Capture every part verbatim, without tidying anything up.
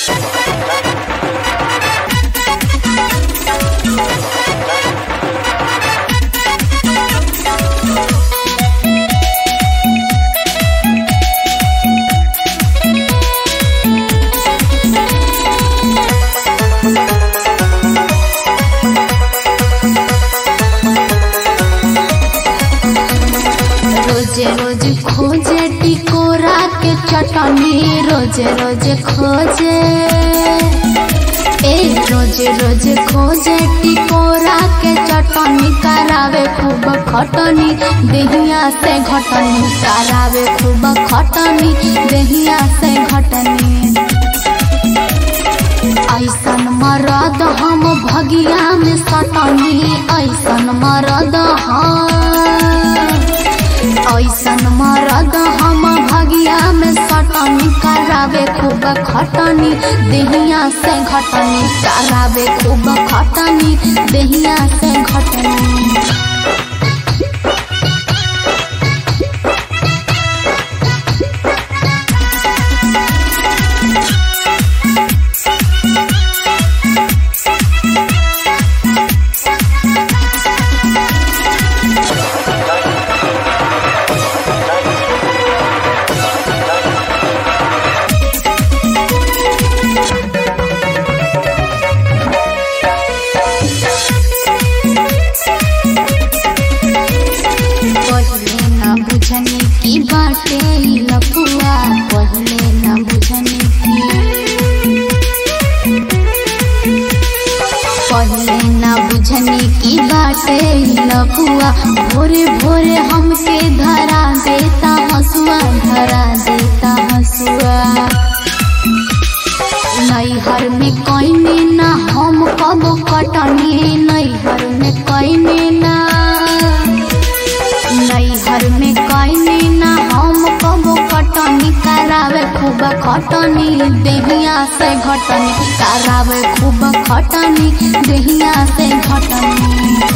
रोजे रोज खोजे टिकोरा के चटनी, रोजे रोजे खोजे ए रोजे रोजे खोजे टिकोरा के चटनी, करावे खूब खटनी देहिया से घटनी, करावे खूब खटनी देहिया से घटनी। ऐसन मरद हम भगिया में सटनी, ऐसन मरद हम ऐसन मरद हम भगिया में सटनी, करावे खूब खटनी देहिया से घटनी, करावे खूब खटनी देहिया से घटनी। बुझनी की बाटे लपुआ, पहले न बुझनी की पहले न बुझनी की बाटे लपुआ, भोरे भोरे हमके धरा देता हसुआ, धरा देता हसुआ। नैहर में कइने ना हम कब कटनी, नैहर में कइने ना नैहर में कइने ना हम कबो कटनी, करावे खूब खटनी देहिया से घटनी, करावे खूब खटनी देहिया से घटनी।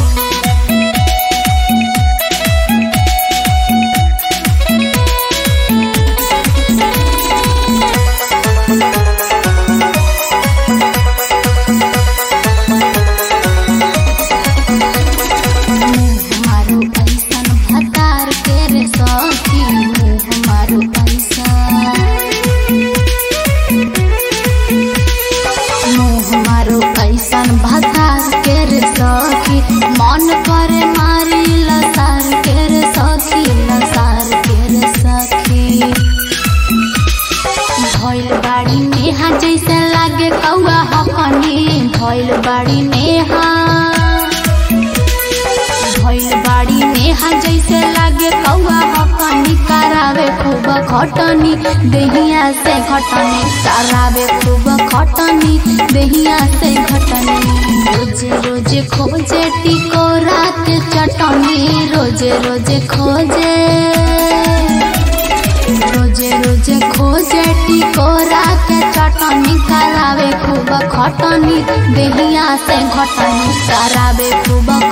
मन करे मारी लसार के रे सखी, लसार के रे सखी। भइल बाड़ी नेहा जैसे लागे कौआ हकनी, भइल बाड़ी नेहा भइल बाड़ी नेहा जैसे लागे कौआ हकनी, करावे खूब खटनी देहिया से घटनी, करावे खूब खटनी देहिया से घटनी। रोजे रोजे खोजे टिकोरा के चटनी, रोजे रोजे खोजे रोजे रोजे खोजे टिकोरा के चटनी, करावे खूब खटनी देहिया से घटनी, करावे खूब